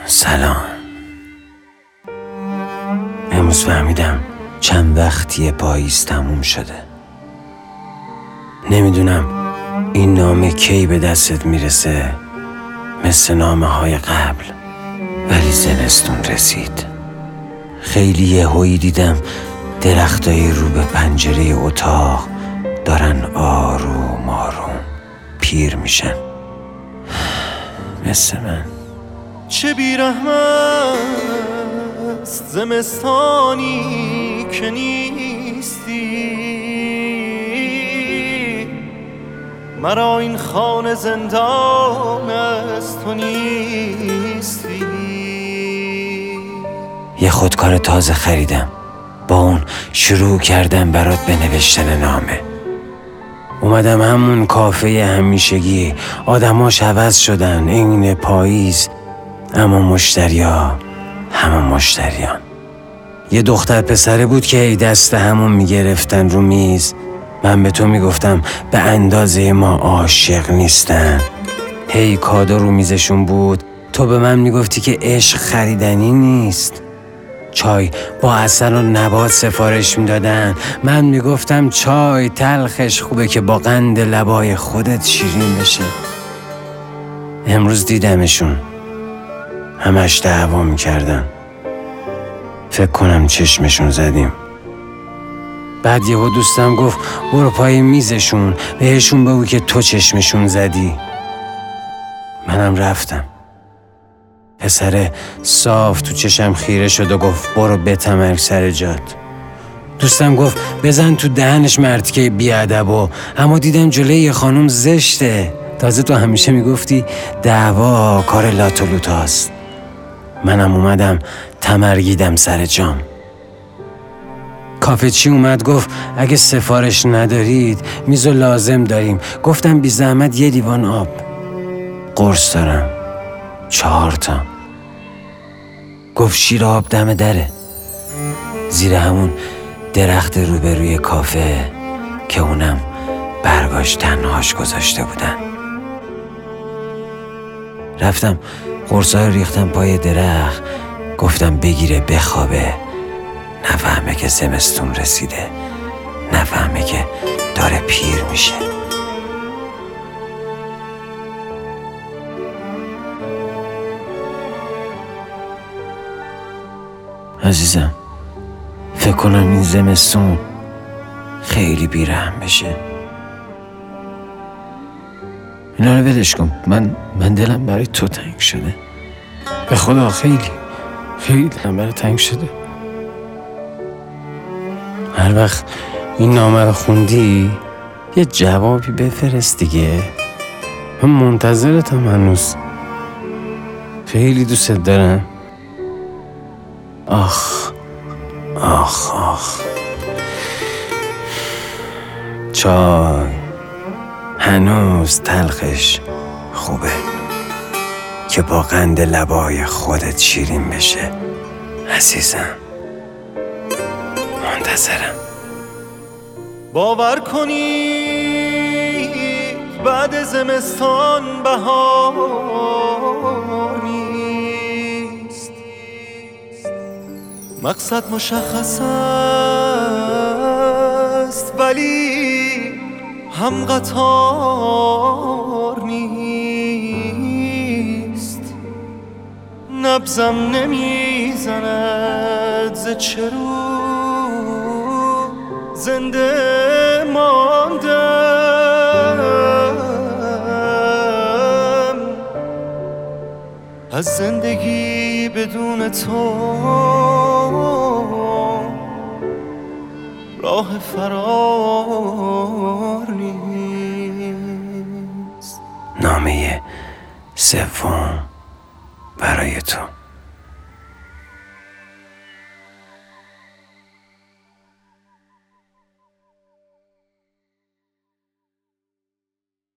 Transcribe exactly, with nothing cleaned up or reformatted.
سلام. امروز فهمیدم چند وقتی پاییز تموم شده. نمیدونم این نامه کی به دستت میرسه، مثل نامه های قبل، ولی زمستون رسید. خیلی یهویی دیدم درختای رو به پنجره اتاق دارن آروم آروم پیر میشن، مثل من. چه بیرحم است زمستانی که نیستی، مرا این خانه زندان است تو نیستی. یه خودکار تازه خریدم، با اون شروع کردم برات به نوشتن نامه. اومدم همون کافه همیشگی، آدماش عوض شدن این پاییز، اما مشتریا همون مشتریان. یه دختر پسره بود که ای دست همون میگرفتن رو میز. من به تو میگفتم به اندازه ما عاشق نیستن. هی کادو رو میزشون بود، تو به من میگفتی که عشق خریدنی نیست. چای با عسل و نبات سفارش میدادن، من میگفتم چای تلخش خوبه که با قند لبای خودت شیرین بشه. امروز دیدمشون، همش دعوا میکردن. فکر کنم چشمشون زدیم. بعد یهو دوستم گفت برو پای میزشون بهشون بگو که تو چشمشون زدی. منم رفتم. پسره صاف تو چشم خیره شد و گفت برو بتمرگ سر جات. دوستم گفت بزن تو دهنش مرتکه بیادب، و اما دیدم جلوی یه خانوم زشته. تازه تو همیشه میگفتی دعوا کار لاتولوتاست. منم اومدم تمرگیدم سر جام. کافه چی اومد گفت اگه سفارش ندارید میزو لازم داریم. گفتم بی زحمت یه لیوان آب. قرص دارم چهار تا. گفت شیر آب دم دره، زیر همون درخت روبروی کافه که اونم برگاش تنهاش گذاشته بودن. رفتم قرصای ریختم پای درخت، گفتم بگیره بخوابه، نفهمه که زمستون رسیده، نفهمه که داره پیر میشه. عزیزم فکر کنم این زمستون خیلی بیرحم بشه. اینا رو ولش کن. من من دلم برای تو تنگ شده، به خدا خیلی خیلی دلم برای تنگ شده. هر وقت این نامه رو خوندی یه جوابی بفرست دیگه. من منتظرتم هنوز. خیلی دوست دارم. آخ آخ آخ. چای هنوز تلخش خوبه که با قند لبای خودت شیرین بشه. عزیزم منتظرم. باور کنید بعد زمستان بهار نیست، مقصد مشخص است ولی هم قطار نیست. نبضم نمیزند ز چه رو زنده ماندم، از زندگی بدون تو راه فرار نیست. نامه سوم برای تو.